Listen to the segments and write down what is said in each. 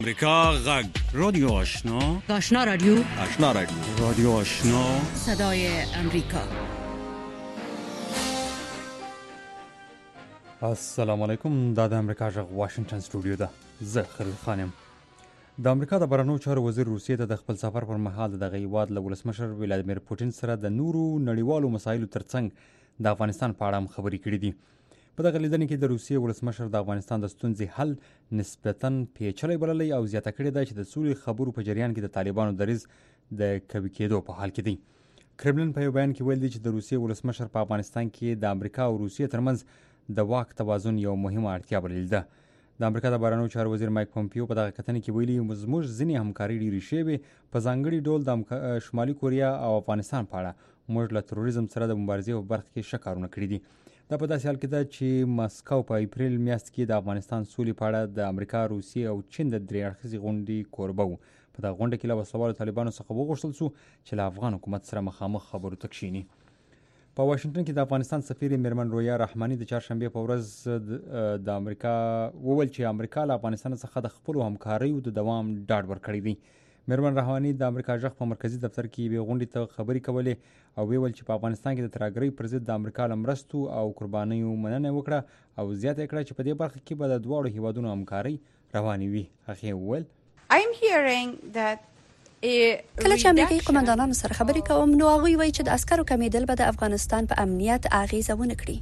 امریکا غږ رادیو آشنا آشنا رادیو رادیو آشنا صدای امریکا. السلام علیکم. دا د امریکا غږ واشنگټن سټوډیو ده. زه خلیل خان یم. د امریکا د بهرنیو چارو وزیر روسیې ته د خپل سفر پر مهال د دغه هیواد له ولسمشر ولادیمیر پوټین سره د نورو نړیوالو مسایلو ترڅنګ د افغانستان په اړه هم خبرې کړې دي. په دغه لیدنې کې د روسیې ولسمشر د افغانستان د ستونزې حل نسبتاً پیچلی بللی او زیاته کړې ده چې د سولې خبرو په جریان کې د طالبانو دریځ د قوي کېدو په حال کې دی. کرملین په یو بیان کې ویل دي چې د روسیې ولسمشر په افغانستان کې د امریکا او روسیې ترمنځ د واک توازن یو مهمه اړتیا بللې ده. د امریکا د بهرنیو چارو وزیر مایک پومپیو په دغه کتنې کې ویلي زموږ ځینې همکاري ډېرې شوې، په ځانګړي ډول د شمالي کوریا او افغانستان په اړه موږ له تروریزم سره د مبارزې په برخه کې ښه کارونه کړي دي. دا په داسې حال کې ده چې مسکو په اپریل میاشت کې د افغانستان سولې په اړه د امریکا، روسیې او چین د درې اړخیزې غونډې کوربه و. په دغه غونډه کې له وسلوالو طالبانو څخه وغوښتل شو چې له افغان حکومت سره مخامخ خبرو ته کښیني. په واشنګټن کې د افغانستان سفیر میرمن رویا رحماني د چهارشنبې په ورځ د امریکا وویل چې امریکا له افغانستان څخه د خپلو همکاریو د دوام ډاډ ورکړی دی. میرمن رحماني د امریکا غږ په مرکزي دفتر کې یوې غونډې ته خبرې کولې او ویل چې په افغانستان کې د ترهګرۍ پر ضد د امریکا له مرستو او قربانیو مننه وکړه او زیاته کړه چې په دې برخه کې به د دواړو هیوادونو همکاري روانې وي. هغې وویل کله چې امریکایي قومندانانو سره خبرې کوم نو هغوی وایي چې د عسکرو کمیدل به د افغانستان په امنیت اغیزه ونه کړي.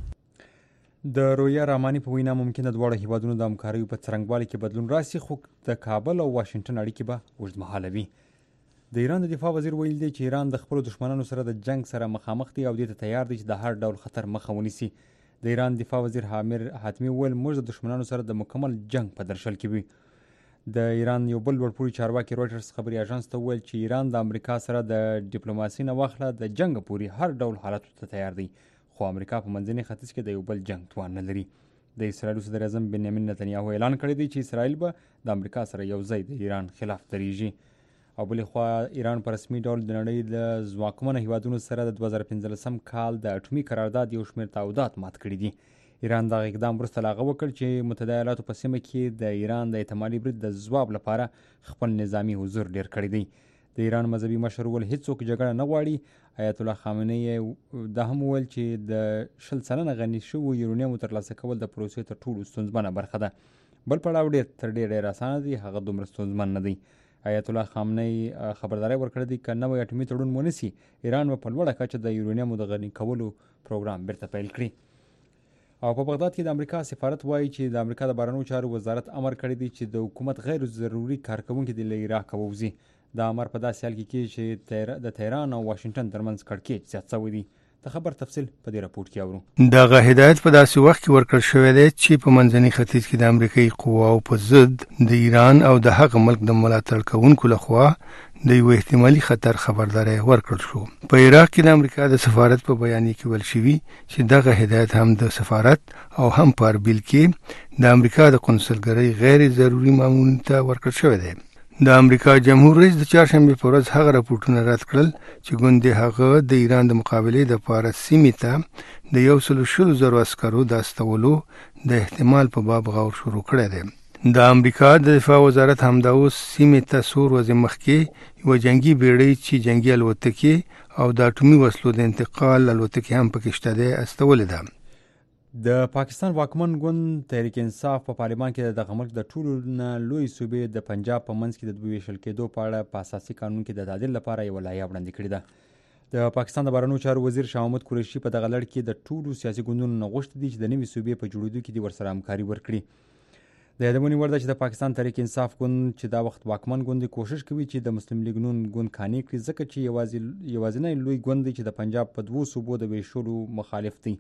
د رویا رحماني په وینا ممکن د دواړو هیوادونو د همکاریو په څرنګوالي کې بدلون راسي، خو د کابل او واشنګټن اړیکې به اوږدمهاله وي. د ایران د دفاع وزیر ویل دی چې ایران د خپلو دښمنانو سره د جنگ سره مخامخ دی او دې ته تیار دی چې د هر ډول خطر مخه ونیسي. د ایران دفاع وزیر حامر حاتمي ویل موږ د دښمنانو سره د مکمل جنگ په درشل کې وي. د ایران یو بل لوړپوړي چارواکي رویټرز خبري اژانس ته وویل چې ایران د امریکا سره د ډیپلوماسي نه واخله د جنگ پورې هر ډول حالاتو ته تیار دی، خو امریکا په منځني ختیځ کې د یو بل جنگ توان نه لري. د اسرائیل صدر اعظم بنیامین نتنیاهو اعلان کړی دی چې اسرائیل به د امریکا سره یو ځای د ایران خلاف دریږي. او بلې خوا ایران په رسمي ډول د نړۍ د ځواکمنو هیوادونو سره د 2015 کال د اټومي قرارداد یو شمېر تعهدات مات کړي دي. ایران دغه اقدام وروسته له هغه وکړ چې متحده ایالاتو په سیمه کې د ایران د احتمالي برید د ځواب لپاره خپل نظامی حضور ډیر کړی دی. د ایران مذهبي مشر وویل هیڅوک جګړه نه غواړي. آیت الله خامنه‌ای دا هم وویل چې د 20 سلنه غني شویو یورانیمو ترلاسه کول د پروسې تر ټولو ستونزمنه برخه ده. بل پړاو ډیر اسانه دی، هغه دومره ستونزمن نه دی. آیت الله خامنه‌ای خبرداری ورکړی دی که نوی اټومي تړون ونیسي ایران به په لوړه کچه د یورانیمو د غني کولو پروګرام بیرته پیل کړي. او په بغداد کې د امریکا سفارت وایي چې د امریکا د بهرنیو چارو وزارت امر کړی دی چې د حکومت غیر ضروري کارکوونکي د عراق ووځي. دا امر په داسې حال کې کېږي چې د تهران او واشنګټن ترمنځ کړکېچ زیات شوی دی. د خبر تفصیل په دې راپورټ کې اورو. دغه هدایت په داسې وخت کې ورکړل شوی دی چې په منځني ختیځ کې د امریکایي قواو په ضد د ایران او د هغه ملک د ملاتړ کوونکو لخوا د یو احتمالي خطر خبرداری ورکړل شو. په عراق کې د امریکا د سفارت په بیانیه کې ویل شوي چې دغه هدایت هم د سفارت او هم په اربیل کې د امریکا د قونسلګرۍ غیر ضروري مامورینو ته ورکړل شوی دی. د امریکا جمهور رئیس د چهارشنبې په ورځ هغه راپورټونه رد کړل چې ګوندې هغه د ایران د مقابلې دپاره سیمې ته د 120,000 عسکرو د استولو د احتمال په باب غور شروع کړی دی. د امریکا د دفاع وزارت همدا اوس سیمې ته څو ورځې مخکې یوه جنګي بیړۍ چې جنګي الوتکې او د اټومي وسلو د انتقال الوتکې هم پکې شته دی استولې ده. د پاکستان واکمن ګوند تحریک انصاف په پارلمان کې دغه ملک د ټولو نه لوی صوبې د پنجاب په منځ کې د ویشل کېدو په اړه په اساسي قانون کې د تعدیل لپاره یوه لایحه وړاندې کړې ده. د پاکستان د بهرنیو چارو وزیر شاه محمود قریشي په دغه لړ کې د ټولو سیاسي ګوندونو نه غوښتي دي چې د نوې صوبې په جوړېدو کې دې ورسره همکاري ورکړي. د یادونې وړ ده چې د پاکستان تحریک انصاف ګوند چې دا وخت واکمن ګوند کوشش کوي چې د مسلم لیګ نون ګوند قانع کړي، ځکه چې یوازینی لوی ګوند دی چې د پنجاب په 2 صوبو د ویشلو مخالف دی.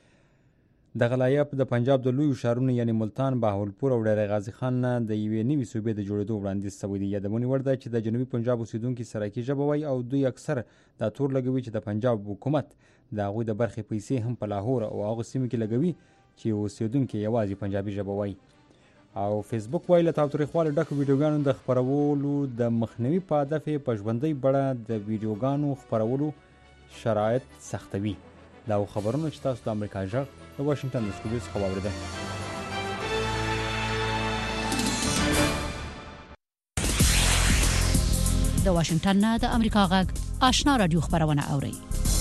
دغه لایحه د پنجاب د لویو ښارونو یعنی ملتان، بهاولپور او ډیره غازي خان نه د یوې نوې صوبې د جوړېدو وړاندیز شوی دی. یادونې وړ ده چې د جنوبي پنجاب اوسیدونکي سرایکي ژبه وایي او دوی اکثر دا تور لګوي چې د پنجاب حکومت د هغوی د برخې پیسې هم په لاهور او هغو سیمو کې لګوي چې اوسیدونکي یوازې پنجابي ژبه وایي. او فیسبوک وایي له تاوتریخوالي ډکو ویډیوګانو د خپرولو د مخنیوي په هدف په ژوندۍ بڼه د ویډیوګانو خپرولو شرایط سختوي. دا خبرونه چې تاسو د امریکا غږ د واشنګټن د سټوډیو څخه واورېدل. د واشنگټن نه د امریکا غږ آشنا رادیو خبرونه اوري.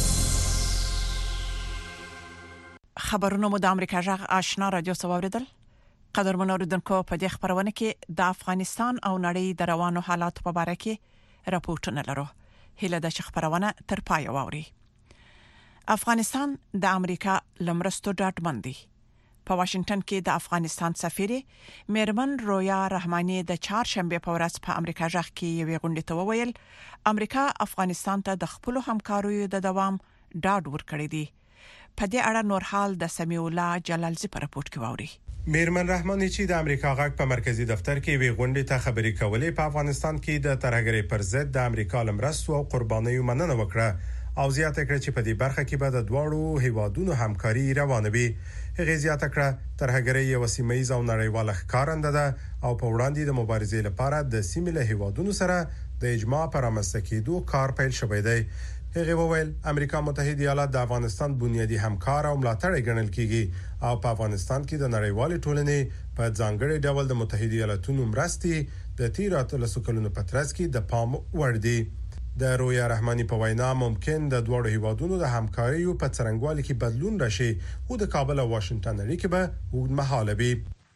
خبرونه مو د امریکا غږ آشنا رادیو سواوریدل. قدرمن اوریدونکو په دې خبرونه کې د افغانستان او نړۍ د روانو حالاتو په اړه کې راپورټونه لرو. هله د خبرونه تر پای واوري. افغانستان د امریکا لمرستو ډاډمن دی. په واشنگټن کې د افغانستان سفیر میرمن رویا رحماني د چهارشنبه په ورځ په امریکا غږ کې یوې غونډې ته وویل امریکا افغانستان ته د خپل همکاریو د دوام ډاډ ورکړی دی. په دې اړه نور حال د سمیع الله جلالزی په راپورټ کې واوري. میرمن رحماني چې د امریکا غږ په مرکزی دفتر کې وی غونډې ته خبرې کولې په افغانستان کې د ترهګرۍ پر ضد د امریکا لمرستو او قربانیو مننه وکړه او زیاته کړه چې په دې برخه کې به د دواړو هیوادونو همکاري روانه وي. هغه زیاته کړه ترهګرۍ یو سیمه‌یز او نړیوال ښکارنده ده او په وړاندې د مبارزې لپاره د سیمې له هیوادونو سره د اجماع پر رامنځته کېدو کار پیل شوی دی. هغه وویل امریکا متحده ایالات د افغانستان بنیادی همکار او ملاتړی ګڼل کیږي او په افغانستان کې د نړیوال ټولنې په ځانګړي ډول د متحده ایالاتونو مرستې د تیراتلسو کلونو په ترڅ کې د پام وړ دي. د رویا رحماني په وینا ممکن د دوه هیوادونو د همکاریو په څرنګوالي کې بدلون راشي او د کابل او واشنگټن اړیکې به اوږدمهاله وي.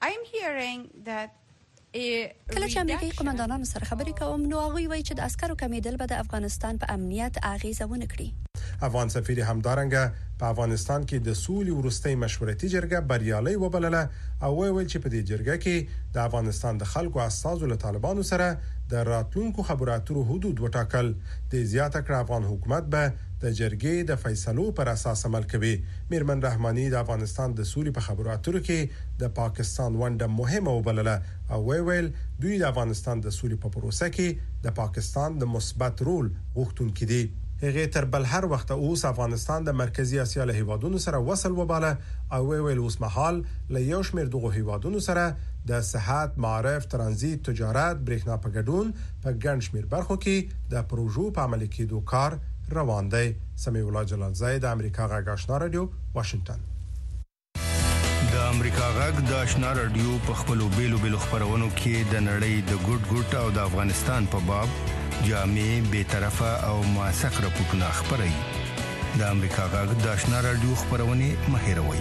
کله چې امریکایي قومندانانو سره خبرې کوم نو هغه وایي چې د عسکرو کمیدل به د افغانستان په امنیت اغیزه ونه کړي. افغان سفیر همدارنګه په افغانستان کې د سولې ورستۍ مشورتي جرګه بریالي وبلله او ویل چې په دې جرګه کې د افغانستان د خلکو اساسو له طالبانو سره د راتلونکو خبرو اترو حدود وټاکل. د زیاته کړ افغان حکومت به د جرګې د فیصلو پر اساس عمل کوي. میرمن رحماني د افغانستان د سولې په خبرو اترو کې د پاکستان ونډه مهمه وبلله او ویل دوی د افغانستان د سولې په پروسه کې د پاکستان د مثبت رول غوښتونکي دي. هغه تر بل هر وخت اوس افغانستان د مرکزی اسیا له هیوادونو سره وصل وباله او ویل اوس مهال له یو شمېر دغه هیوادونو سره د صحت، معرف، ترانزیت، تجارت، برېښنا په ګډون په ګڼ شمېر برخو کې د پروژو په عملي کېدو کار روان دی. سمیع الله جلالزی د امریکا غږ آشنا رادیو واشنگټن. د امریکا غږ د آشنا رادیو په خپلو بیلو خبرونو کې د نړۍ د ګډ او د افغانستان په باب جامع، بی‌طرفه او موثق راپورټونه خبري. د امریکا غږ د آشنا رادیو خبرونه مهیروي.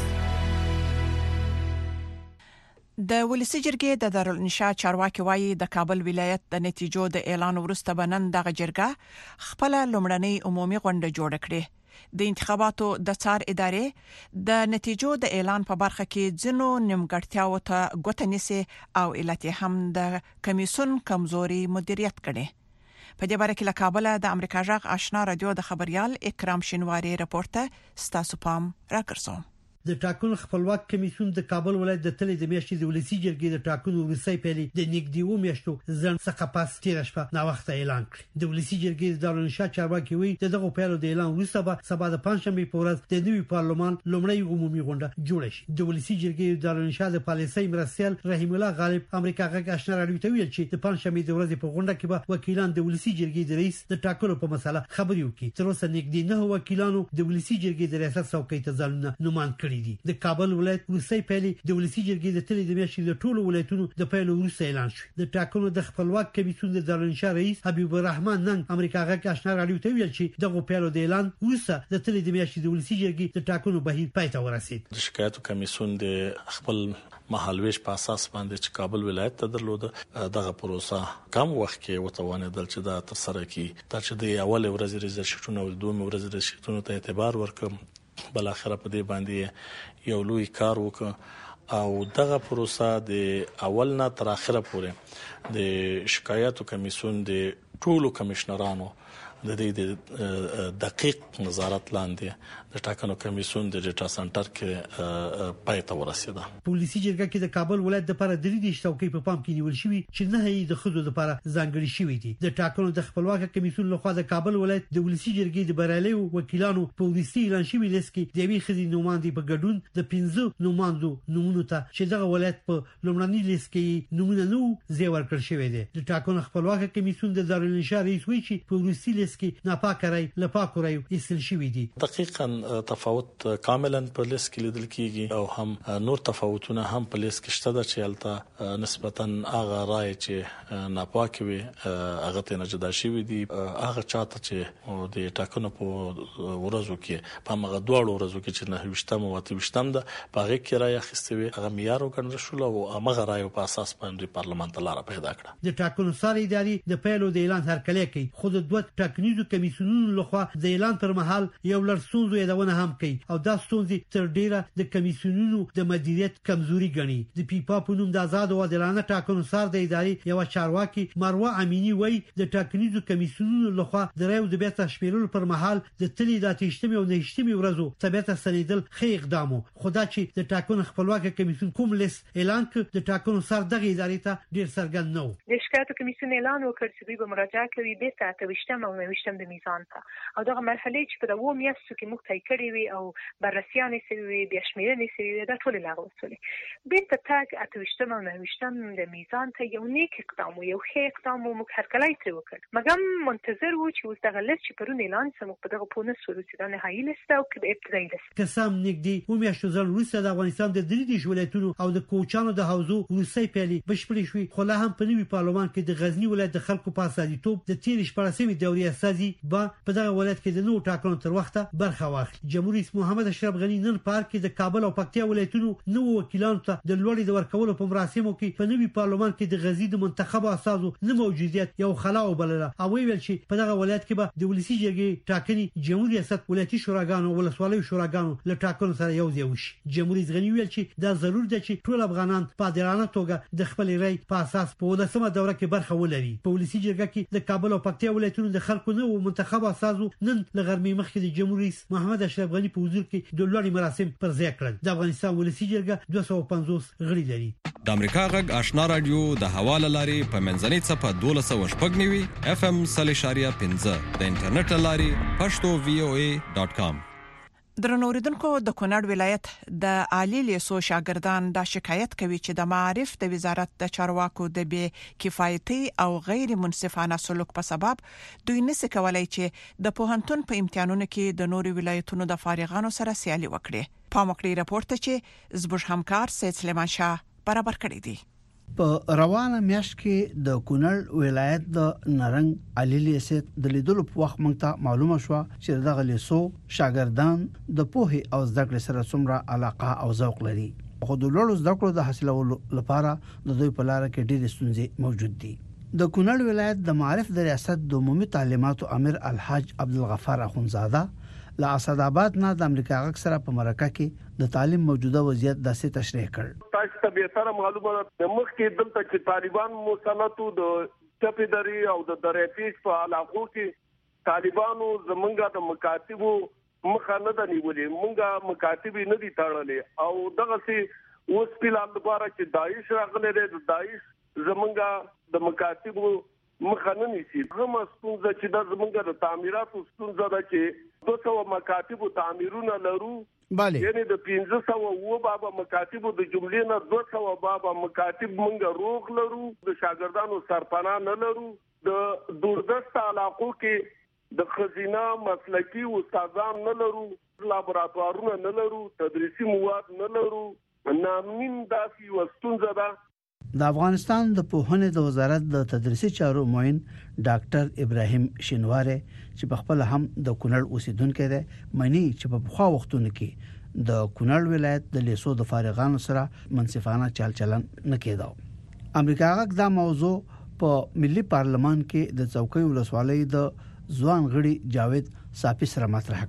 د ولسی جرګې د دارالانشاء چارواکي وایي د کابل ولایت د نتیجو د اعلان وروسته بنن دغه جرګه خپل لومړنۍ عمومي غونډه جوړ کړه. د انتخاباتو د څار ادارې د نتیجو د اعلان په برخه کې ځینو نیمګړتیاو ته ګوته نیسي او علت هم د کمیسیون کمزوري مدیریت کړي. په دې باره کې له کابل د امریکا غږ آشنا رادیو د خبريال اکرام شینواری راپورټه ستاسو پام راکړسو. د ټاکنو خپلواک کمیسیون د کابل ولایت د تلې د میاشتې د ولسی جرګې د ټاکنو وروستۍ پیلي د نګدیو میاشتو ځن څخه پاس تیر شپه نا وخت اعلان کړ. د ولسی جرګې د دارالانشاء چارواکي وی دغه پیلو د اعلان وروسته به سبا د پنځشنبه په ورځ د نوي پارلمان لومړی عمومي غونډه جوړه شي. د ولسی جرګې د دارالانشاء د پالیسۍ مرستيال رحیم الله غالب امریکا غږ آشنا رادیو ته ویل چې د پنځشنبه د ورځې په غونډه کې به وکیلان د ولسی جرګې د رئیس د ټاکلو په مسله خبري وکړي. تر اوسه نګدي نه وکیلانو د ولسی جرګې د ریاست څوکۍ ته ځانونه نومان کړی دي. د کابل ولایت وروستۍ پیلي د ولسی جرګې د تلې د میاشتې د ټولو ولایتونو د پیلو وروسته اعلان شو. د ټاکنو د خپلواک کمیسیون د دارالانشاء رئیس حبیب الرحمن نن امریکا غږ آشنا رادیو ته ویل چې دغه پیلو د اعلان وروسته د تلې د میاشتې د ولسی جرګې د ټاکنو بهیر پای ته ورسید. د شکایتو کمیسیون د خپل مهالويش په اساس باندې چې کابل ولایت ته درلوده دغه پروسه کم وخت کې وتوانېدل چې دا تر سره کی تر چې د اول ورځې ریزرشتونه او دوه ورځې ریزرشتونه ته اعتبار ورکړم. بل اخره په دې باندې یو لوی کار وکړ او دغه پروسه د اول نه تر اخره پورې د شکایتو کمیسیون د ټولو کمشنرانو د دې دقیق نظارت لاندې د ټاکنو کمیسیون د ډیټا سنټر کې پای ته ورسیده. پولیسي جرګه کې د کابل ولایت لپاره د دې څوکۍ په پام کې نیول شوی چې نه هي د خزو لپاره ځانګړي شوی دي. د ټاکنو د خپلواک کمیسیون لخوا د کابل ولایت د ولسی جرګې د بریالي وکیلانو په ولسی اعلان شوی لیست کې د وی خزي نوماندي په ګډون د 15 نوماندو نمونه ته چې دغه ولایت په لومړني لیست کې نمونه نو زیور کړ شوی دی. د ټاکنو خپلواک کمیسیون د دارالانشاء رئیس وی چې په ولسی لیست لیست کې ناپاک رای لپاک رای ایستل شوی دي. دقیقاً تفاوت کاملا په لیست کې لیدل کیږي او هم نور تفاوتونه هم په لیست کې شته چې البته نسبتاً هغه رای چې ناپاک وي هغه ته نه جدا شوی دي. هغه چاته چې د ټاکنو په ورځو کې په هغه دوه ورځو کې چې نه وشتم او وشتم ده په هغه کې رای اخیستوي هغه معیار وګڼل شو او هغه رای په اساس باندې پارلمان ته لار پیدا کړه. د ټاکنو سره اداري د پیلو د اعلان هرکلی کوي خو د دوه ټاکنیزو کمیسیونونو لخوا د اعلان پر مهال یو لړسونځو یادونه هم کوي او دا ستونزې تر ډیره د کمیسیونونو د مدیریت کمزوري ګڼي. د پیپا په نوم د آزاد او عادلانه ټاکنو سره د اداري یو چارواکي مروه امینی وایي د ټاکنیزو کمیسیونونو لخوا د رایو د بیرته شمیرلو پر مهال د تلې د اتشتمي او نهشتمي ورځو ثبت سلیدل خې اقدامو خدا چې د ټاکنو خپلواک کمیسیون کوم لیست اعلان کړ د ټاکنو سره دغه ادارې ته ډیر څرګند نو. د شکایت کمیسیون اعلان وکړ چې دوی به مراجعه کوي به ساعت وشتم او نوشتم د میزان ته او دغه مرحله چې په دوه میاشتو کې موږ تای کړی وي او بررسیان سوي بیا شمیرنې سوي دا ټول لاغو وسولې به ته تاګ اتوشتم او نوشتم د میزان ته یو نیک اقدام یو ښه اقدام موږ هر کله یې وکړ مګم منتظر و چې اوس دغه لیست چې پرون اعلان سم په دغه پونه سوري د نهایي لیست او کې ابتدایي لیست قسم نګدي و میاشتو ځل وروسته د افغانستان د درې ولایتونو او د کوچانو د حوزو روسي پیلي بشپړې شوې خو لا هم په نوي پارلمان کې د غزنی ولایت د خلکو په اساسیتوب د تیر شپږمې دورې اساسي په دغه ولایت کې د نو ټاکنو تر وخته برخه واخلي. جمهوریت رئیس محمد اشرف غنی نن پارک کې د کابل او پکتیا ولایتونو نو وکیلانو ته د لوړې د ورکولو په مراسمو کې په نوي پارلمان کې د غزنی د منتخب اساسو نه موجودیت یو خلا وبلله او ویل چې په دغه ولایت کې به د ولسی جرګې ټاکنې جمهوریت ریاست ولایتي شوراګانو ولسوالۍ شوراګانو له ټاکنو سره یو ځای وشي. جمهوریت غنی ویل چې دا ضرور ده چې ټول افغانان په عادلانه توګه د خپل رای په اساس په 19مه دوره کې برخه ولري. په ولسی جرګه کې د کابل او پکتیا ولایتونو د خلکو نه منتخب اساسو نن لغرمې مخکې د جمهوریت رئیس محمد اشرف غنی په حضور کې د لوړې مراسم پر ځای کړل. د افغانستان ولسی جرګه 250 غړي لري. د امریکا غږ آشنا رادیو د حواله لاري په منځنۍ صفه 1290 FM 3.15 د انټرنیټ لاري pashto.voa.com. درنوریدونکو د کونړ ولایت د عالی لیسو شاګردان دا شکایت کوي چې د معارف د وزارت د چارواکو د بې کفایتي او غیر منصفانه سلوک په سبب دوی نسي کولای چې د پوهنتون په امتحانونو کې د نورو ولایتونو د فارغانو سره سیالي وکړي. پامکړی راپورټ چې زبوش همکار سید سلیمان شاه برابر کړی دی. په روانه میاشت کې د کونړ ولایت د نرنګ علي لیسه د لیدلو په وخت موږ ته معلومه شو چې دغه لیسو شاګردان د پوهې او زده کړې سره څومره علاقه او ذوق لري. خو د لوړو زده کړو د حاصلولو لپاره د دوی په لار کې ډېرې ستونزې موجود دي. د کونړ ولایت د معارف د ریاست د عمومي تعلیماتو امیر الحاج عبدالغفار اخونزاده لا اسداباد نه د امریکا غږ سره په مرکه کې د تعلیم موجوده وضعیت داسې تشریح کړ. تاسو ته به سره معلومه ده مخکې دلته چې طالبان مسلطو د چپیدری او د درېپیش په علاقو کې طالبانو زمونږه د مکاتبو مخه نه د نیولې مونږه مکاتبي نه دي تړلې او دغه سي اوس په لاره لپاره چې داعش راغلي د داعش زمونږه د مکاتبو مخه نه نیسي. هم ستونزه چې د زمونږه د تعمیراتو ستونزه ده چې 200 مکاتبو تعمیرونه لرو یعنی د 1500 بابا مکاتبو د جملې نه 200 بابا مکاتب مونږ روغ لرو د شاګردانو سرپناه نه لرو. د دوردست علاقو کې د خزینه مسلکی استادان نه لرو لابراتوارونه نه لرو تدریسي مواد نه لرو نامین داسي وستونزه ده. د افغانستان د پوهنې د وزارت د تدریسي چارو معین ډاکټر ابراهیم شینواره چې په خپل هم د کونړ اوسیدونکو دی معنی چې په خوا وختونو کې د کونړ ولایت د لیسو د فارغانو سره منصفانه چل چلن نه کېداو. امریکا غږ دا موضوع په ملي پارلمان کې د څوکۍ ولسوالۍ د ځوان غړي جاوید صافي سره مطرح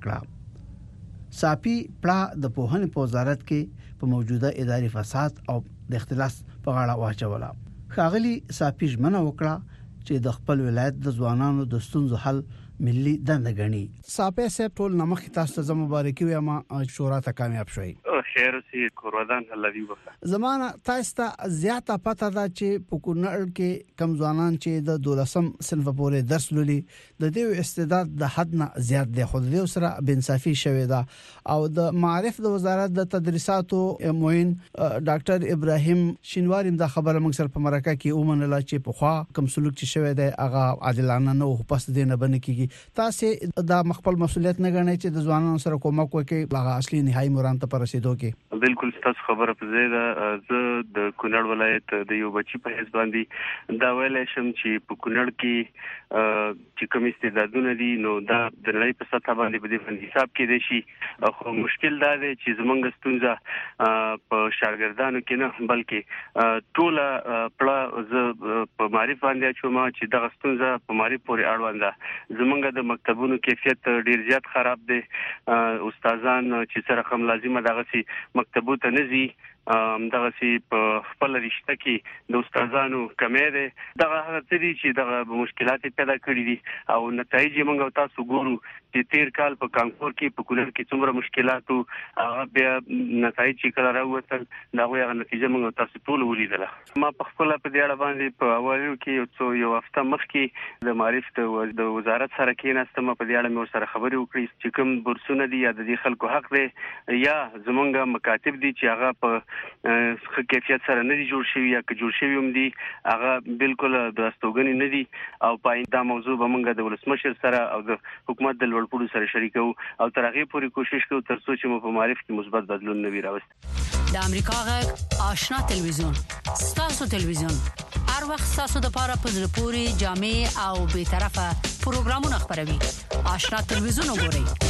کړه. صافي پړه د پوهنې په وزارت کې په موجوده اداري فساد او د اختلاس په غاړه واچوله. ښاغلي صافي ژمنه وکړه چې د خپل ولایت د ځوانانو د ستونزو حل ملي دنده غني. صافي صاحب ټول نمخ تاسو ته مبارکي وایم شورا ته کامیاب شوي. خیر سي کوردان الله وکړه. زمانہ تاسو ته زیاته پته ده چې په کونړ کې کم ځوانان چې د 12م صنف پورې درس لولي د دې استعداد د حد نه زیات دی خو د سره بنصافي شوی ده او د معارف د وزارت د تدریساتو معین ډاکټر ابراهیم شینواری د خبره موږ سره په مرکه کې ومنله چې په خوا کم سلوک چې شوی دی هغه عادلانه نه او پس دې نه بنه کیږي کیږي تاسو دا مخبل مسولیت نه غنئ چې د ځوانانو سره کومک وکړي هغه اصلي نهایی مرام ته رسیدو کې بالکل تاسو خبره په زیاده زه د کونړ ولایت د یو بچی په حساب باندې دا ویل شم چې په کونړ کې چې کوم استعدادونه دي نو دا د لړۍ په سطح باندې په دې حساب کې دي شي خو مشکل دا دی چې زمونږ ستونزه په شاګردانو کې نه بلکې ټول پړه ز په معرفت باندې چې ما چې د ستونزه په معرفت پورې اړوند زمونږ د مکتبونو کیفیت ډیر زیات خراب دی استادان چې سره کوم لازمه دغه سي مکتبو ته نزي دغه سي په خپل رشته کې د استادانو کمې ده دغه هغه څه دي چې دغه مشکلات پیدا کړې دي او نتایج موږ تاسو ګورو چې تیر کال په کانکور کې په کونړ کې څومره مشکلات او هغه بیا نتایج چې کله راووتل دا هغه نتیجه موږ تاسو ټول ولیدله ما په خپل په دې اړه باندې په اوایو کې یو هفته مخکې د معرفت د وزارت سره کېناستم په دې اړه مې سره خبرې وکړې چې کوم بورسونه دي یا د دې خلکو حق دی یا زمونږ مکاتب دي چې هغه په کیفیت سره نه دي جوړ شوی یا که جوړ شوی هم دي هغه بالکل د استوګنې نه دي او پاینده موضوع به موږ د ولسمشر سره او د حکومت د لوړپوړو سره شریکو او تر هغه پورې کوشش کوو تر څو چې مو په معرفت کې مثبت بدلون نه وي راوست د امریکا غږ آشنا تلویزیون ستاسو تلویزیون هر وخت ستاسو د لپاره په زړه پورې جامع او به طرفه پروګرامونه خبروي آشنا تلویزیون وګورئ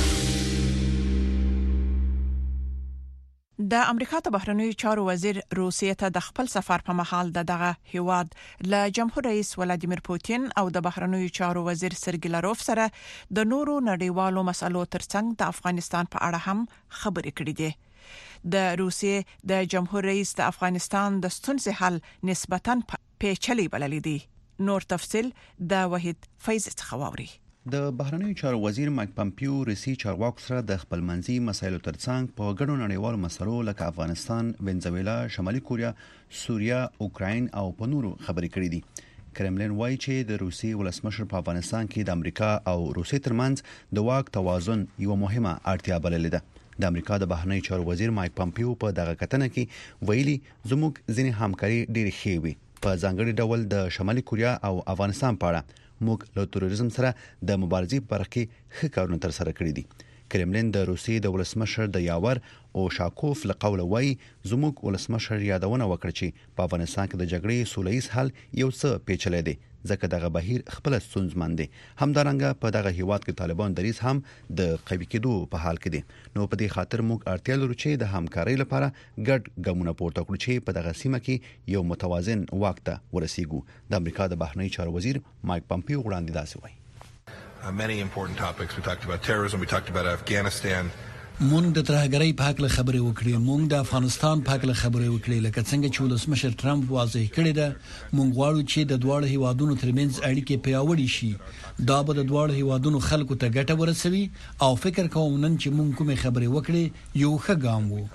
د امریکا ته بهرنیو چارو وزیر روسیې ته د خپل سفر په مهال دغه هیواد له جمهور رئیس ولادیمیر پوتین او د بهرنیو چارو وزیر سرګی لاروف سره د نورو نړیوالو مسلو ترڅنګ د افغانستان په اړه هم خبرې کړې دي د روسیې د جمهور رئیس د افغانستان د ستونزې حل نسبتاً پیچلې بللې دي نور تفصيل د وحید فیض څخه واوري د بهرنیو چارو وزیر مایک پامپیو روسي چارواکو سره د خپلمنځي مسایلو ترڅنګ په ګڼو نړیوالو مسلو لکه افغانستان، وینزویلا، شمالي کوریا، سوریه، اوکراین او په نورو خبرې کړې دي. کرملین وایي چې د روسي ولسمشر په افغانستان کې د امریکا او روسي ترمنځ د واک توازن یو مهمه اړتیا بللې ده. د امریکا د بهرنیو چارو وزیر مایک پامپیو په دغه کتنه کې ویلي زموږ ځینې همکاري ډېرې ښې وي په ځانګړي ډول د شمالي کوریا او افغانستان په اړه موږ له تروریزم سره د مبارزې په برخه کې ښه کارونه تر سره کړی دي. کرملین د روسي د ولسمشر د یاور او شاکوف له قوله وایي زموږ ولسمشر یادونه وکړه چې په افغانستان کې د جګړې سولهییز حل یو څه پیچلې دی ځکه دغه بهیر خپل ستونزمن دي. همدارنګه په دغه هیواد کې طالبان دریځ هم د قوي کېدو په حال کې دي. نو په دې خاطر موږ اړتیا لرو چې د همکارۍ لپاره ګډ ګامونه پورته کړو چې په دغه سیمه کې یو متوازن واک ته ورسیږو. د امریکا د بهرنیو چارو وزیر مایک پامپیو وړاندې داسې وایي many important topics. We talked about terrorism, we talked about Afghanistan. مونږ د ترهګرۍ په حق له خبرې وکړې مونږ د افغانستان په حق له خبرې وکړې لکه څنګه چې ولسمشر ټرمپ واضح کړی ده مونږ غواړو چې د دواړو هیوادونو ترمنځ اړیکې پیاوړې شي دا به د دواړو هیوادونو خلکو ته ګټه ورسوي او فکر کوم نن چې مونږ کومه خبرې وکړې یو ښه ګام وو.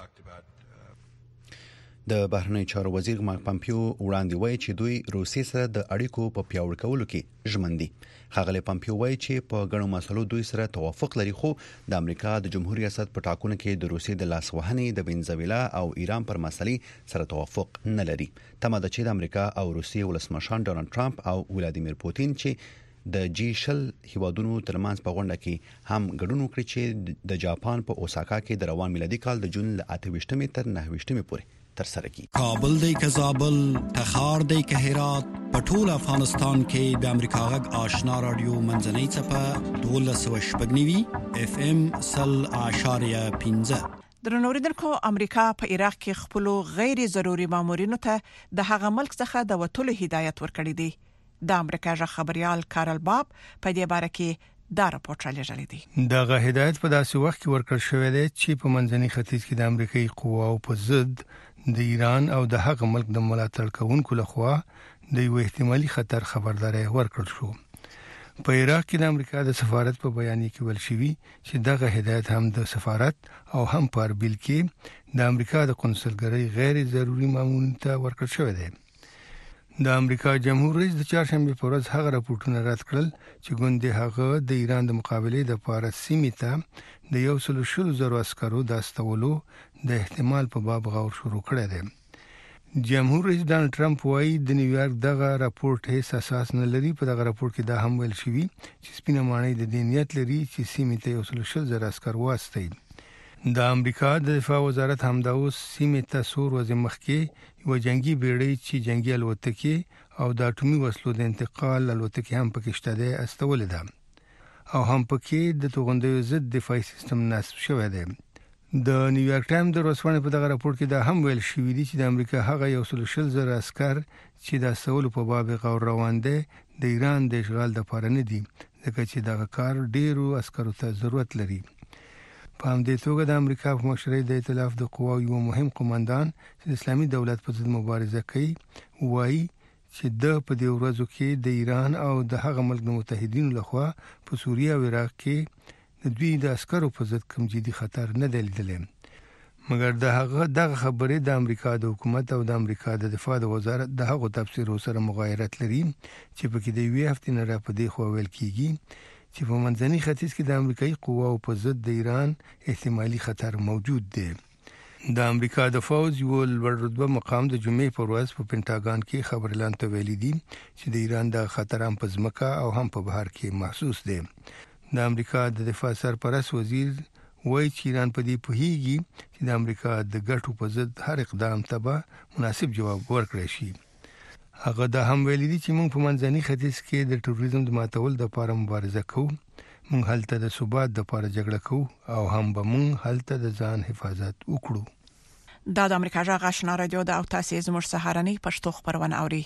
د بهرنیو چارو وزیر مایک پامپیو وړاندې وایي چې دوی روسیې سره د اړیکو په پیاوړ کولو کې ژمن دي. ښاغلی پامپیو وایي چې په ګڼو مسلو دوی سره توافق لري خو د امریکا د جمهور ریاست په ټاکنو کې د روسیې د لاسوهنې د وینزویلا او ایران پر مسلې سره توافق نه لري. تمه ده چې د امریکا او روسیې ولسمشر ډونالد ټرمپ او ولادیمیر پوتین چې د G20 هیوادونو ترمنځ په غونډه کې هم ګډون وکړي چې د جاپان په اوساکا کې د روان میلادي کال د جون له 28 تر 29 پورې تر سره کی. کابل دی که زابل، تخار دی که هرات، په ټول افغانستان کې د امریکا غږ آشنا رادیو منځنۍ څپه 1290 FM 0.15. درنوریدونکو امریکا په عراق کې خپل غیر ضروري مامورینو ته د هغه ملک څخه د وټولو هدایت ورکړی دی. د امریکا ژغ خبريال کارل باب په دې باره کې دا راپورټ راغلی دی. دغه هدایت په داسې وخت کې ورکړل شوی دی چې په منځني ختیځ کې د امریکایي قواو په ضد د ایران او د هغه ملک د ملاتړ کوونکو لخوا د یو احتمالي خطر خبرداري ورکړل شو. په عراق کې د امریکا د سفارت په بیان کې ویل شوی چې دغه هدایت هم د سفارت او هم په اربیل کې د امریکا د قونسلګرۍ غیر ضروري مامورین ته ورکړل شوی دی. د امریکا جمهور رئیس د چهارشنبه په ورځ هغه راپورټونه رد کړل چې ګوندې هغه د ایران د مقابلې د پاره سیمې ته د 100,000 عسکرو د استولو د احتمال په باب غور شروع کړی دی. جمهور رئیس ډانلډ ټرمپ وايي د نیویارک دغه راپورټ هیڅ اساس نه لري. په دغه راپورټ کې دا هم ویل شوی چې سپینه ماڼۍ د دینیت لري چې سیمې ته یو څل شل زر عسكر واستي. د امریکا د دفاع وزارت هم دا اوس سیمې ته سور ورځې مخکې یو جنگي بیړۍ چې جنگي الوتکې او د اټومي وسلو د انتقال الوتکې هم پکې شته ده استولې ده او هم پکې د توغندیو ضد دفاعي سیستم نصب شوی دی. د نیویارک ټایم د روسوانې په دغه راپورټ کې دا هم ویل شوی دی چې د امریکا هغه یو څل شل زر عسكر چې د سوال په باب غور روان دي د ایران د اشغال لپاره نه دي ځکه چې دغه کار ډیرو عسکرو ته ضرورت لري. په همدې توګه د امریکا په مشرۍ د ائتلاف د قواو یو مهم قوماندان چې د اسلامي دولت په ضد مبارزه کوي وایي چې د په دې ورځو کې د ایران او د هغه ملک متحدینو لخوا په سوریه او عراق کې د دوی د عسکرو په ضد کوم جدي خطر نه دی لیدلی. مګر دغه خبرې د امریکا د حکومت او د امریکا د دفاع د وزارت د هغو تفسیرو سره مغایرت لري چې په کې د یوې هفتې نه را په دې خو ویل کیږي چې په منځني ختیځ کې د امریکایي قواو په ضد د ایران احتمالي خطر موجود دی. د امریکا د فوج یو لوړ رتبه مقام د جمعې پر ورځ په پینټاګان کې خبر اعلان ته ویلي دي چې د ایران د خطر هم په ځمکه او هم په بحر کې محسوس دی. د امریکا د دفاع سرپرست وزیر وایي چې ایران په دې پوهیږي چې د امریکا د ګټو په ضد هر اقدام ته به مناسب جواب ورکړي شي. هغه دا هم ویلي دي چې موږ په منځني ختیځ کې د ټوریزم د ماتول لپاره مبارزه کوو. موږ هلته د ثبات لپاره جګړه کوو او هم به موږ هلته د ځان حفاظت وکړو. دا د امریکا جغ آشنا رادیو د او تاسو زموږ سهارنی پښتو خبرونه اوري.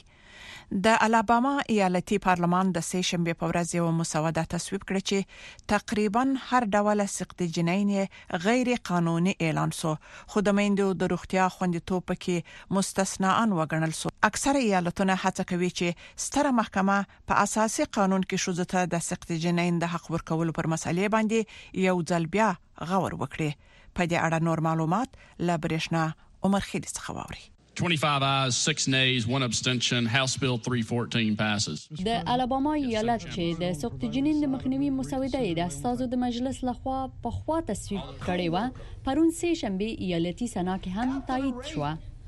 د الاباما ایالتي پارلمان د سه شنبه په ورځ یو مسوده تصویب کړ چې تقریبا هر ډول سخت جنین غیر قانوني اعلان شو، خو د میندو د روغتیا خوندیتوب پکې مستثناً وګڼل شو. اکثره ایالتونه هڅه کوي چې ستره محکمه په اساسي قانون کې شوزه ته د سخت جنین د حق ورکولو پر مسلې باندې یو ځل بیا غور وکړي. په دې اړه نور معلومات له برېښنا عمر خیلی څخه واوري. 25 ayes, 6 nays, 1 abstention. House Bill 314 passes. د الاباما ایالت چې د سخت جنین د مخنیوي مسوده د استازو د مجلس لخوا په خوا تصویب کړې و، پرون سه شنبه ایالتي سنا کې هم تایید شو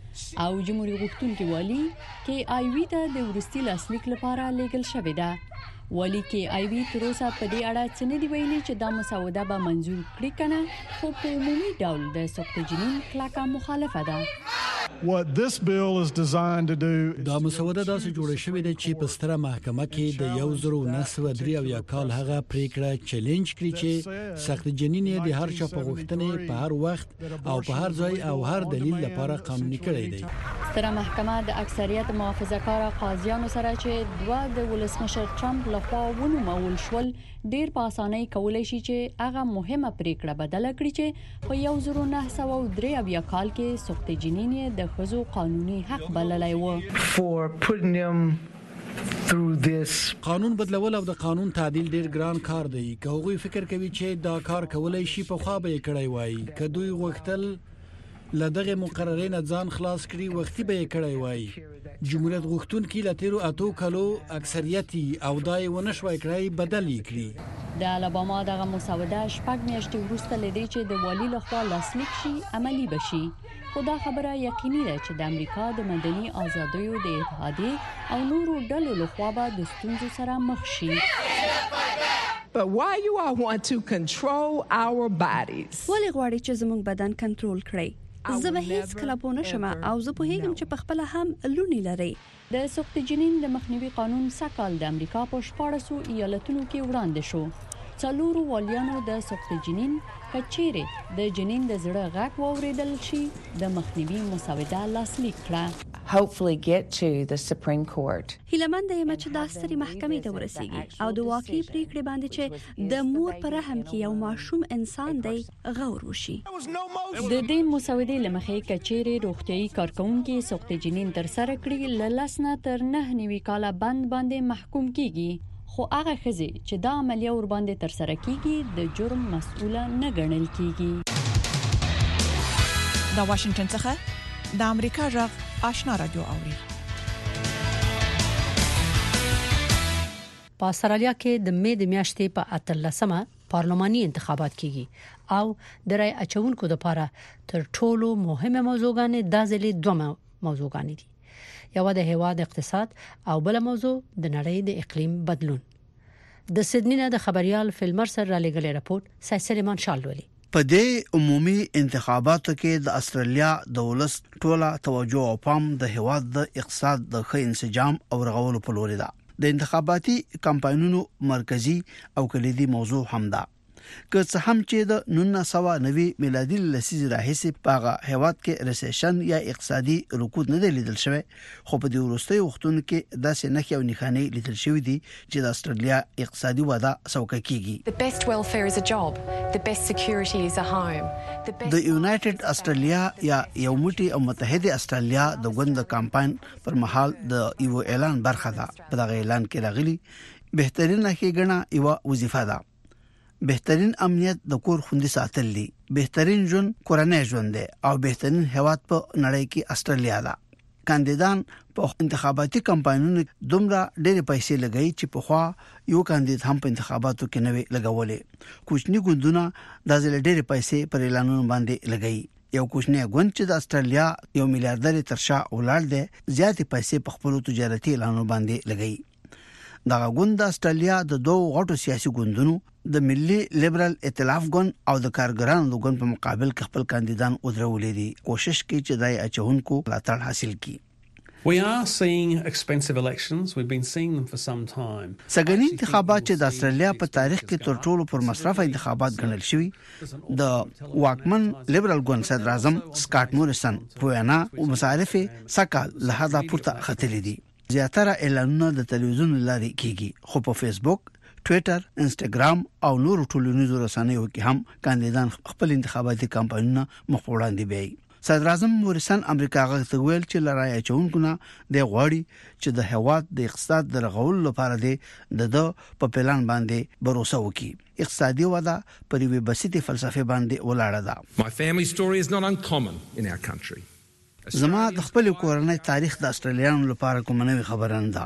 او جمهوریت غوښتونکي والی کې آی وی ته د ورستي لاسلیک لپاره لیږل شوې ده. ولی کې آی وی تر اوسه په دې اړه څه نه دی ویلي چې دا مسوده به منزور کړي کنه، خو په عمومي ډول د سخت جنین کلکه مخالفه ده. What this bill is designed to do دا مسوده داسې جوړه شوې ده چې په ستره محکمه کې د 1993 کال هغه پریکړه چیلنج کړي چې سخت جنین د هر چا په غوښتنې په هر وخت او په هر ځای او هر دلیل لپاره قانوني کړي دي. ستره محکمه د اکثریت محافظه‌کار قاضیانو سره چې دوه د ولسمشر ټرمپ لخوا ونومول شول ډیر په اسانۍ کولای شي چې هغه مهمه پریکړه بدل کړي چې په 1993 کال کې سخت جنین د خزو قانوني حق بللای و. قانون بدلول او د قانون تعدیل ډیر ګران کار دی. که هغوی فکر کوي چې دا کار کولای شي په خوا به کړی وای، که دوی غوښتل لدغه مقررین ځان خلاص کړي وختي به کړی وای. جمهوریت غوښتونکي لتیرو اتو کلو اکثریتي او دای ونشوي کړی بدل کړي. د الاباما دغه مسوده شپږ میاشتې وروسته لدی چې د والی لخوا لاسلیک شي عملی بشي. خو دا خبره یقیني ده چې د امریکا د مدني آزادیو د اتحادیې او نورو ډلو لخوا به د ستونزو سره مخ شي. But why you all want to control our bodies? ولی غواړي چې زموږ بدن کنټرول کړي؟ زه به هیڅ کله پوه نشم او زه پوهیږم چې په خپل هم لونی لري. د سخت جنین د مخنیوي قانون سکهال د امریکا په 14 ایالتونو کې وړاندې شو. څلورو والیانو د سخت جنین کچېره د جنین د زړه غږ واوریدل شي د مخنیوي مسوده لاسلیک کړه. hopefully get to the Supreme Court. هیلمند یم چې د ستري محکمې ته ورسیږي او د واقعي پریکړې باندې چې د مور پر رحم کې یو معصوم انسان دی غور وشي. د دې مسودې لمخې کچېره روغتيایي کارکونکو سخت جنین تر سره کړی لاسنه تر 9 کاله بند باندې محکوم کیږي. خو هغه خزي چې دا عملیه ور باندې تر سره کیږي د جرم مسؤله نه ګڼل کیږي. د واشنگټن څخه د امریکا جغ آشنا رادیو اوري. په استرالیا کې د مې د میاشتې په 18مه پارلماني انتخابات کیږي او د رای اچونکو لپاره تر ټولو مهمه موضوعګانې د ځلې دوه موضوعګانې دي. یو د هیواد اقتصاد او بل موضوع د نړۍ د اقلیم بدلون. د سیدنی نه د خبريال فلمر سره را لګل راپورټ سلیمان شالولي. په دې عمومي انتخاباتو کې د استرالیا د ولس ټوله توجه او پام د هیواد د اقتصاد د ښه انسجام او رغولو په لور ده. د انتخاباتي کمپاینونو مرکزی او کلیدي موضوع هم ده. که څه هم چې د 1990 میلادي لسیز راهیسې په هیواد کې ریسیشن یا اقتصادي رکود نه لیدل شوی، خو په دې وروستي وختونو کې داسې نښې او نښانې لیدل شوې دي چې د استرالیا اقتصادي وده څوکه کیږي. The best welfare is a job, the best security is a home. د یونایټډ استرالیا یا یو موټی او متحده استرالیا د غوند کمپاین پر مهال د یو اعلان برخه ده. په دغه اعلان کې راغلي بهترینه ښېګڼه یو وظیفه ده، بهترین امنیت د کور خوندي ساتل دي، بهترین ژوند کورنۍ ژوند دی او بهترین هیواد په نړۍ کې استرالیا ده. کاندیدان په انتخاباتي کمپاینونو دومره ډېر پیسې لګوي چې په خوا یو کاندید هم په انتخاباتو کې نه وي لګولې. کوچني ګوندونه د ځل ډېر پیسې پر اعلانونو باندې لګوي. یو کوچنی ګوند چې د استرالیا یو میلیارډر ترشا ولاړ دی زیاتې پیسې په خپل تجارتي اعلانونو باندې لګوي. دا غوند د استرالیا د دوه غټو سیاسي ګوندونو د ملي لیبرال ائتلاف ګوند او د کارګرانو د ګوند په مقابل کې خپل کاندیدان ودرولې دي، کوشش کوي چې دای اچونکو ملاتړ حاصل کړي. We are seeing expensive elections. We've been seeing them for some time. سګنی انتخابات چې د استرالیا په تاریخ کې تر ټولو پر مصرف انتخابات ګڼل شوی د واکمن لیبرال ګوند صدر اعظم سکاټ موریسن په وینا او مصارف سکه له حدا پورته خطلې دي. زیاتره اعلانونه د تلویزیون لاري کیږي، خو په فیسبوک، ټوئیټر، انسټاګرام او نورو ټولنیزو رسنیو کې هم کاندیدان خپل انتخاباتي کمپاینونه مخ وړاندې بیاي. صدر اعظم موریسن امریکا غږ ته ویل چې لړای چونکو نه د غواړي چې د هیواد د اقتصاد د رغولو لپاره د په پلان باندې باور وکړي. اقتصادي وده پر یوه بسيطه فلسفه باندې ولاړه ده. My family story is not uncommon in our country. زما د خپل کورنۍ تاریخ د استرالیانو لپاره کومه نوې خبره نه ده.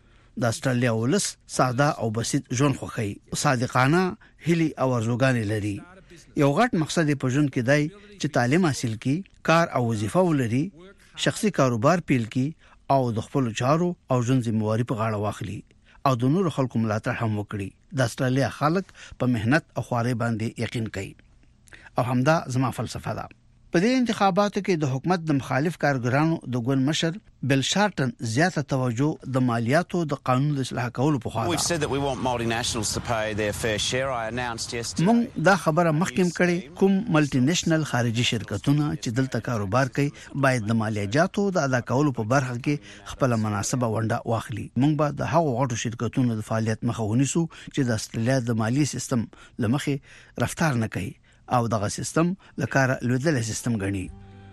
د استرالیا ولس ساده او بسيط ژوند خوښي، صادقانه هلي او ارزوګانې لري. یو غټ مقصد په ژوند کې دی چې تعلیم حاصل کړي، کار او وظیفه ولري، شخصي کاروبار پیل کړي او د خپل چارو او ژوند ذمہواری په غاړه واخلي او د نورو خلکو ملاتړ هم وکړي. د استرالیا خلک په مهنت او خواري باندې یقین کوي او همدا زما فلسفه ده. په دې انتخاباتو کې د حکومت د مخالف کارګرانو د ګوند مشر بل شارټن زیاته توجه د مالیاتو د قانون د اصلاح کولو په خوا ده. موږ دا خبره مخکې کړې کوم ملټي نېشنل خارجي شرکتونه چې دلته کاروبار کوي باید د مالیاتو د ادا کولو په برخه کې خپل مناسبه ونډه واخلي. موږ به د هغو غټو شرکتونو د فعالیت مخه ونیسو چې د استرالیا د مالی سیستم لمخې رفتار نه کوي او دغه سیستم لکاره لویدل سیستم غني.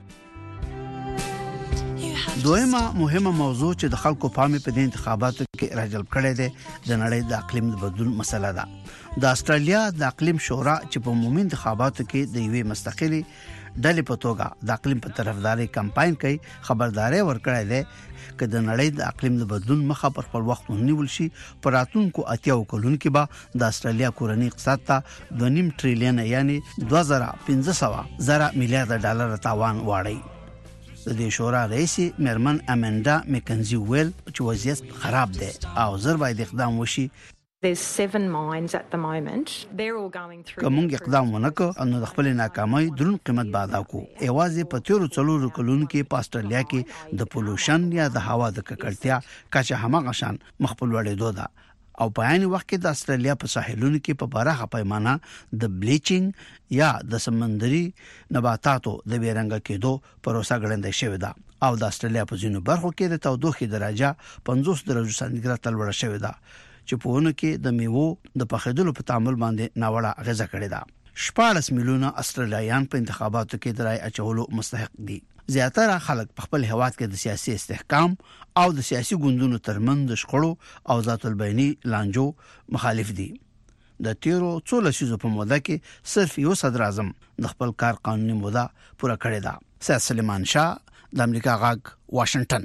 دویمه مهمه موضوع چې د خلکو پامې په دې انتخاباتو کې راجلب کړي ده د نړۍ د اقلیم بدلون مسله ده. د استرالیا د اقلیم شورا چې په عمومي انتخاباتو کې د یوې مستقلې ډلې په توګه د اقلیم په طرفداري کمپاین کوي خبرداري ورکړې ده چې د نړۍ د اقلیم د بدلون مخه پر خپل وخت ونیول شي. پر راتلونکو 80 کلونو کې به د استرالیا کورنۍ اقتصاد ته 2.5 ټریلیون یعنی 2500 میلیارډ ډالر تاوان واړي. د دې شورا رئیس مرمن امندا میکنزي ویل چې وضعیت خراب دی او زر باید اقدام وشي. There's 7 mines at the moment. They're all going through. کوم اقدام ونکړو نو د خپل ناکامۍ درون قیمت به ادا کو. ایوازې په 13 کلونو کې په استرالیا کې د پولوشن یا د هوا د ککړتیا کچه همغه شان مخ په لوړېدو ده او په عین وخت کې د استرالیا په ساحلونو کې په پراخه پیمانه د بلیچینګ یا د سمندري نباتاتو د بیرنګ کېدو پروسه ګړندې شوې ده او د استرالیا په ځینو برخو کې د تودوخې درجه 50 درجه سانتیګراد ته لوړه شوې ده چې په ونه کې د میوو د پخېدلو په تعامل باندې ناوړه اغیزه کړې ده. 14 میلیونه استرالیایان په انتخاباتو کې د رای اچولو مستحق دي. زیاتره خلک په خپل هیواد کې د سیاسي استحکام او د سیاسي ګوندونو ترمنځ د شخړو او ذات البینی لانجو مخالف دي. د 13 په موده کې صرف یو صدر اعظم د خپل کار قانوني موده پوره کړې ده. سلیمان شاه د امریکا غږ واشنگټن.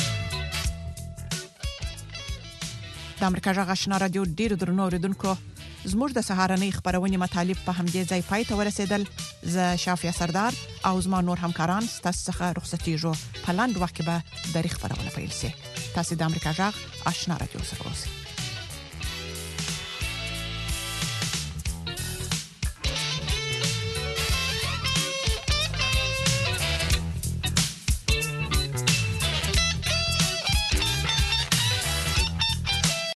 د امریکا غږ آشنا رادیو ډیرو درنو اوریدونکو زموږ د سهارنۍ خبرونه مطالب په همدې ځای پای ته ورسېدل. ز شافیا سردار او زما نور همکاران ستاسو څخه رخصتیږو. په لاند وخت کې به د خبرونه پیل شي. تاسو د امریکا جغ آشنا رادیو سره اوسئ.